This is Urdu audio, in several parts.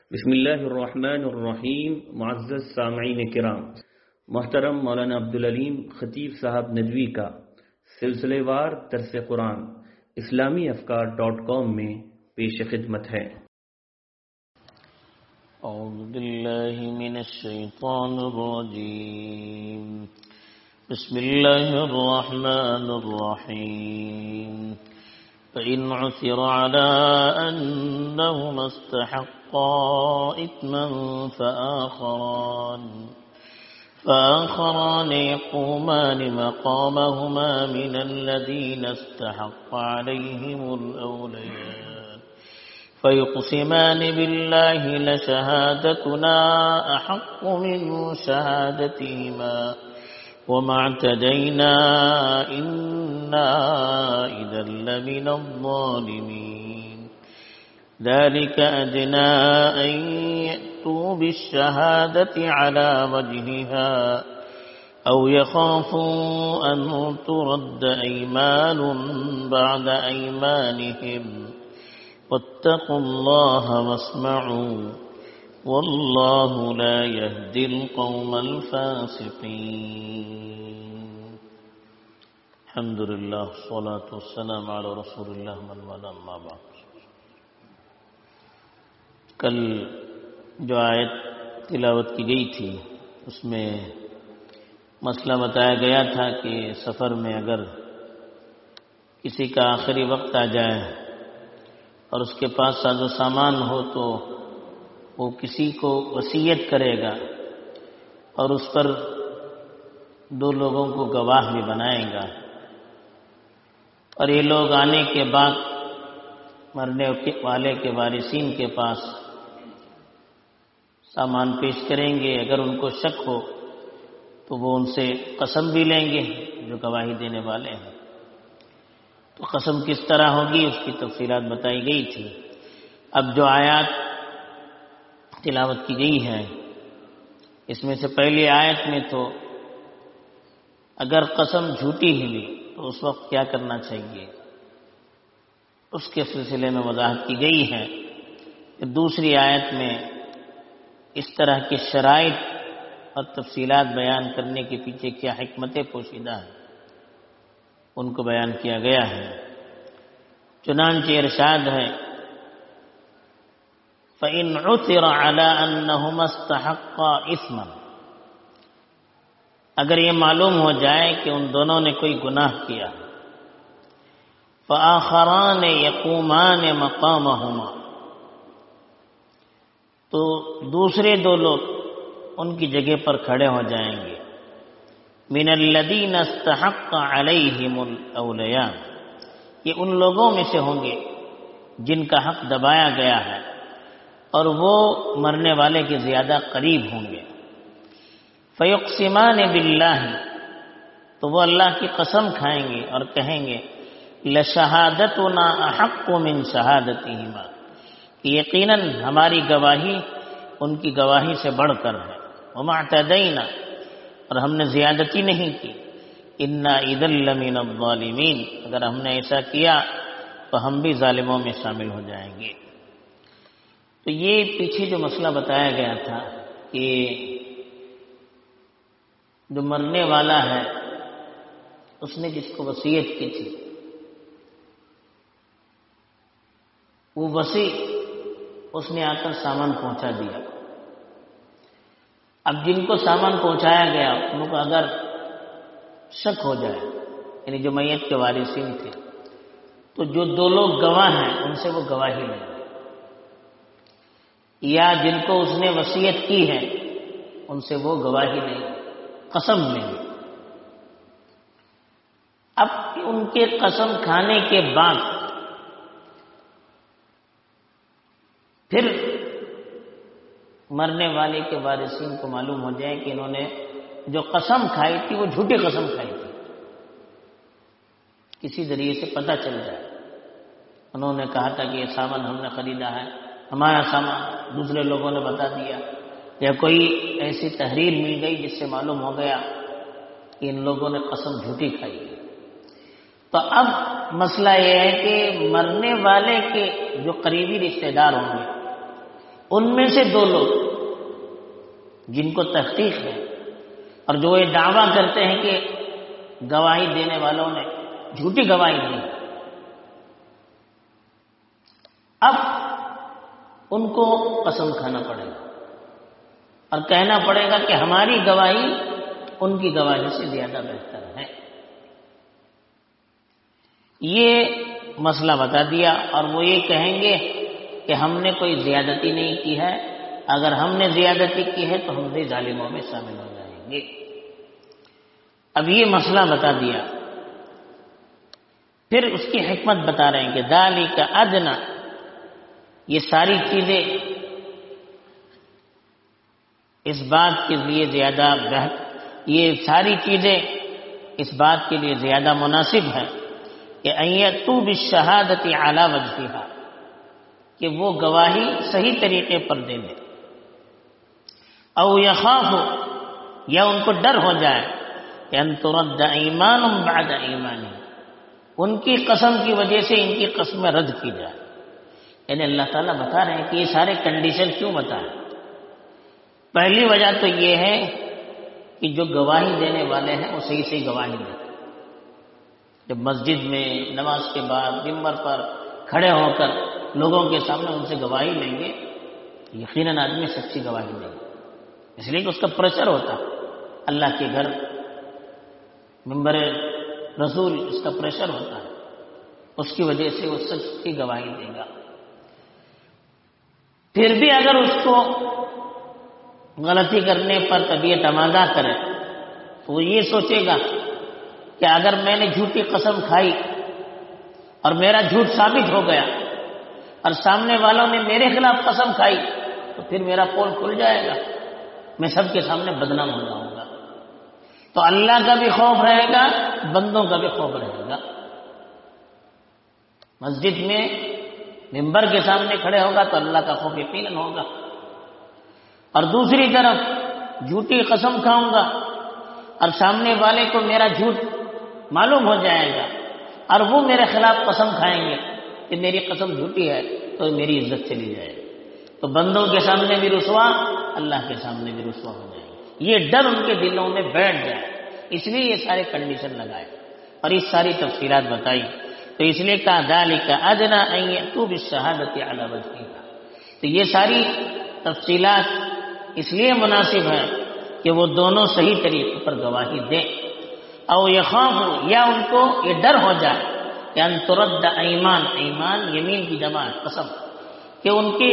بسم اللہ الرحمن الرحیم. معزز سامعین کرام، محترم مولانا عبدالعلیم خطیب صاحب ندوی کا سلسلے وار درس قرآن اسلامیافکار.com میں پیش خدمت ہے. اعوذ باللہ من الشیطان الرجیم. بسم اللہ الرحمن الرحیم. فإن عثر على أنهما استحقا إثما فآخران يقومان مقامهما من الذين استحق عليهم الأوليان فيقسمان بالله لشهادتنا أحق من شهادتهما وما اعتدينا إنا إذا لمن الظالمين. ذلك أدنى أن يأتوا بالشهادة على وجهها أو يخافوا أن ترد أيمان بعد أيمانهم واتقوا الله واسمعوا والله لا يهدي القوم الفاسقين. الحمد للہ والصلاة والسلام علی رسول اللہ من والاه اما بعد. کل جو آیت تلاوت کی گئی تھی اس میں مسئلہ بتایا گیا تھا کہ سفر میں اگر کسی کا آخری وقت آ جائے اور اس کے پاس ساز و سامان ہو تو وہ کسی کو وصیت کرے گا اور اس پر 2 لوگوں کو گواہ بھی بنائے گا، اور یہ لوگ آنے کے بعد مرنے والے کے وارثین کے پاس سامان پیش کریں گے. اگر ان کو شک ہو تو وہ ان سے قسم بھی لیں گے جو گواہی دینے والے ہیں. تو قسم کس طرح ہوگی اس کی تفصیلات بتائی گئی تھی. اب جو آیات تلاوت کی گئی ہے اس میں سے پہلی آیت میں تو اگر قسم جھوٹی ہوئی تو اس وقت کیا کرنا چاہیے اس کے سلسلے میں وضاحت کی گئی ہے. دوسری آیت میں اس طرح کے شرائط اور تفصیلات بیان کرنے کے پیچھے کیا حکمتیں پوشیدہ ہیں ان کو بیان کیا گیا ہے. چنانچہ ارشاد ہے فَإِنْ عُثِرَ عَلَىٰ أَنَّهُمَا اسْتَحَقَّا إِثْمًا، اگر یہ معلوم ہو جائے کہ ان دونوں نے کوئی گناہ کیا، فَآخَرَانِ يَقُومَانِ مَقَامَهُمَا، تو دوسرے 2 لوگ ان کی جگہ پر کھڑے ہو جائیں گے. مِنَ الَّذِينَ اسْتَحَقَّ عَلَيْهِمُ الْأَوْلِيَاءُ، یہ ان لوگوں میں سے ہوں گے جن کا حق دبایا گیا ہے اور وہ مرنے والے کے زیادہ قریب ہوں گے. فَيُقْسِمَانِ بِاللَّهِ، تو وہ اللہ کی قسم کھائیں گے اور کہیں گے لَشَهَادَتُنَا أَحَقُّ مِنْ شَهَادَتِهِمَا، کہ یقیناً ہماری گواہی ان کی گواہی سے بڑھ کر ہے. وَمَا اعْتَدَيْنَا، اور ہم نے زیادتی نہیں کی. إِنَّا إِذًا لَمِنَ الظَّالِمِينَ، اگر ہم نے ایسا کیا تو ہم بھی ظالموں میں شامل ہو جائیں گے. تو یہ پیچھے جو مسئلہ بتایا گیا تھا کہ جو مرنے والا ہے اس نے جس کو وصیت کی تھی وہ وصی اس نے آ کر سامان پہنچا دیا. اب جن کو سامان پہنچایا گیا ان کو اگر شک ہو جائے، یعنی جو میت کے وارثین تھے، تو جو 2 لوگ گواہ ہیں ان سے وہ گواہی لیں، یا جن کو اس نے وصیت کی ہے ان سے وہ گواہی لیں، قسم لیں. اب ان کے قسم کھانے کے بعد پھر مرنے والے کے وارثین کو معلوم ہو جائے کہ انہوں نے جو قسم کھائی تھی وہ جھوٹی قسم کھائی تھی، کسی ذریعے سے پتہ چل جائے انہوں نے کہا تھا کہ یہ سامان ہم نے خریدا ہے، ہمارا سامان دوسرے لوگوں نے بتا دیا، یا کوئی ایسی تحریر مل گئی جس سے معلوم ہو گیا کہ ان لوگوں نے قسم جھوٹی کھائی. تو اب مسئلہ یہ ہے کہ مرنے والے کے جو قریبی رشتہ دار ہوں گے ان میں سے 2 لوگ جن کو تحقیق ہے اور جو یہ دعویٰ کرتے ہیں کہ گواہی دینے والوں نے جھوٹی گواہی دی، اب ان کو قسم کھانا پڑے گا اور کہنا پڑے گا کہ ہماری گواہی ان کی گواہی سے زیادہ بہتر ہے۔ یہ مسئلہ بتا دیا، اور وہ یہ کہیں گے کہ ہم نے کوئی زیادتی نہیں کی ہے، اگر ہم نے زیادتی کی ہے تو ہم بھی ظالموں میں شامل ہو جائیں گے۔ اب یہ مسئلہ بتا دیا، پھر اس کی حکمت بتا رہے ہیں کہ ذالک ادنی، یہ ساری چیزیں اس بات کے لیے زیادہ یہ ساری چیزیں اس بات کے لیے زیادہ مناسب ہے کہ ان یأتوا بالشہادۃ علی وجہہا، کہ وہ گواہی صحیح طریقے پر دے دیں، او یخافوا، یا ان کو ڈر ہو جائے کہ ان ترد ایمان بعد ایمانہ، ان کی قسم کی وجہ سے ان کی قسمیں رد کی جائے۔ یعنی اللہ تعالیٰ بتا رہے ہیں کہ یہ سارے کنڈیشن کیوں بتائیں۔ پہلی وجہ تو یہ ہے کہ جو گواہی دینے والے ہیں وہ صحیح صحیح گواہی دیں۔ جب مسجد میں نماز کے بعد ممبر پر کھڑے ہو کر لوگوں کے سامنے ان سے گواہی لیں گے، یقیناً آدمی سچی گواہی دے گا، اس لیے کہ اس کا پریشر ہوتا ہے، اللہ کے گھر ممبر رسول، اس کا پریشر ہوتا ہے، اس کی وجہ سے وہ سچ کی گواہی دے گا۔ پھر بھی اگر اس کو غلطی کرنے پر طبیعت آمادہ کرے تو وہ یہ سوچے گا کہ اگر میں نے جھوٹی قسم کھائی اور میرا جھوٹ ثابت ہو گیا اور سامنے والوں نے میرے خلاف قسم کھائی تو پھر میرا پول کھل جائے گا، میں سب کے سامنے بدنام ہو جاؤں گا۔ تو اللہ کا بھی خوف رہے گا، بندوں کا بھی خوف رہے گا۔ مسجد میں ممبر کے سامنے کھڑے ہوگا تو اللہ کا خوف یقیناً ہوگا، اور دوسری طرف جھوٹی قسم کھاؤں گا اور سامنے والے کو میرا جھوٹ معلوم ہو جائے گا اور وہ میرے خلاف قسم کھائیں گے کہ میری قسم جھوٹی ہے تو میری عزت چلی جائے گی، تو بندوں کے سامنے بھی رسوا، اللہ کے سامنے بھی رسوا ہو جائے گی۔ یہ ڈر ان کے دلوں میں بیٹھ جائے، اس لیے یہ سارے کنڈیشن لگائے اور اس ساری تفصیلات بتائی۔ تو اس لیے کہا ذالک ادنی ان یأتوا بالشہادۃ علی وجہہا، تو یہ ساری تفصیلات اس لیے مناسب ہے کہ وہ دونوں صحیح طریقے پر گواہی دیں، او یخافوا، یا ان کو یہ ڈر ہو جائے کہ ان ترد ایمان، ایمان یمین کی جمع قسم، کہ ان کی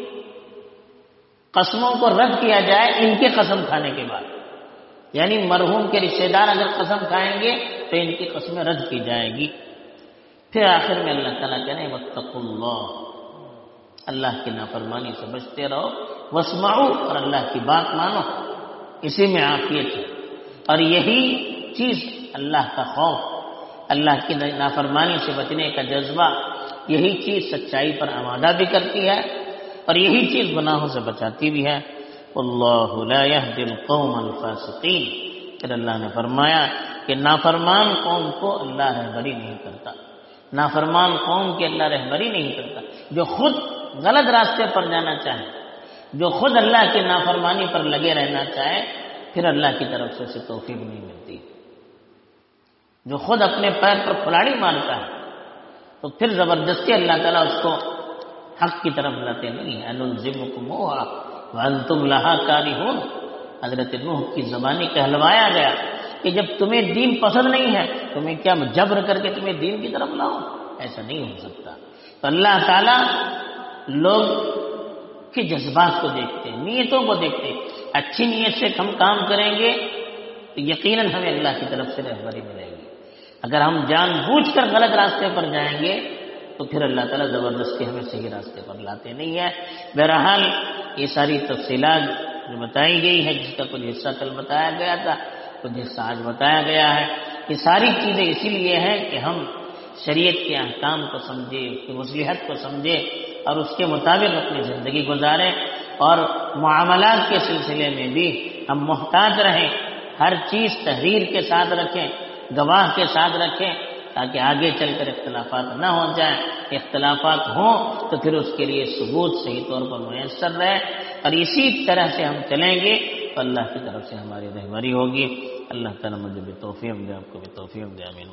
قسموں کو رد کیا جائے ان کے قسم کھانے کے بعد، یعنی مرحوم کے رشتہ دار اگر قسم کھائیں گے تو ان کی قسمیں رد کی جائے گی۔ پھر آخر میں اللہ تعالیٰ کہہ رہے ہیں واتقوا اللہ، اللہ کی نافرمانی سے بچتے رہو، واسمعوا، اور اللہ کی بات مانو، اسی میں عافیت ہے۔ اور یہی چیز اللہ کا خوف، اللہ کی نافرمانی سے بچنے کا جذبہ، یہی چیز سچائی پر آمادہ بھی کرتی ہے اور یہی چیز گناہوں سے بچاتی بھی ہے۔ واللہ لا یہدی القوم الفاسقین، پھر اللہ نے فرمایا کہ نافرمان قوم کو اللہ رہبری نہیں کرتا، نافرمان قوم کی اللہ رہبری نہیں کرتا۔ جو خود غلط راستے پر جانا چاہے، جو خود اللہ کی نافرمانی پر لگے رہنا چاہے، پھر اللہ کی طرف سے اسے توفیق نہیں ملتی۔ جو خود اپنے پیر پر کھلاڑی مارتا ہے تو پھر زبردستی اللہ تعالیٰ اس کو حق کی طرف لاتے نہیں ہے۔ انلزمکموہا وانتم لہا کارہون، حضرت نوح کی زبانی کہلوایا گیا کہ جب تمہیں دین پسند نہیں ہے تو میں کیا جبر کر کے تمہیں دین کی طرف لاؤں؟ ایسا نہیں ہو سکتا۔ تو اللہ تعالیٰ لوگ کے جذبات کو دیکھتے ہیں، نیتوں کو دیکھتے ہیں۔ اچھی نیت سے ہم کام کریں گے تو یقیناً ہمیں اللہ کی طرف سے رہبری ملے گی۔ اگر ہم جان بوجھ کر غلط راستے پر جائیں گے تو پھر اللہ تعالیٰ زبردستی ہمیں صحیح راستے پر لاتے نہیں ہے۔ بہرحال یہ ساری تفصیلات جو بتائی گئی ہے، جس کا کچھ حصہ کل بتایا گیا تھا، کچھ حصہ آج بتایا گیا ہے، یہ ساری چیزیں اسی لیے ہیں کہ ہم شریعت کے احکام کو سمجھے، اس کی مصلحت کو سمجھے اور اس کے مطابق اپنی زندگی گزاریں، اور معاملات کے سلسلے میں بھی ہم محتاط رہیں، ہر چیز تحریر کے ساتھ رکھیں، گواہ کے ساتھ رکھیں، تاکہ آگے چل کر اختلافات نہ ہو جائیں. اختلافات ہوں تو پھر اس کے لیے ثبوت صحیح طور پر میسر رہے، اور اسی طرح سے ہم چلیں گے تو اللہ کی طرف سے ہماری رہبری ہوگی. اللہ تعالیٰ مجھے بھی توفیق دے، آپ کو بھی توفیق دے. آمین.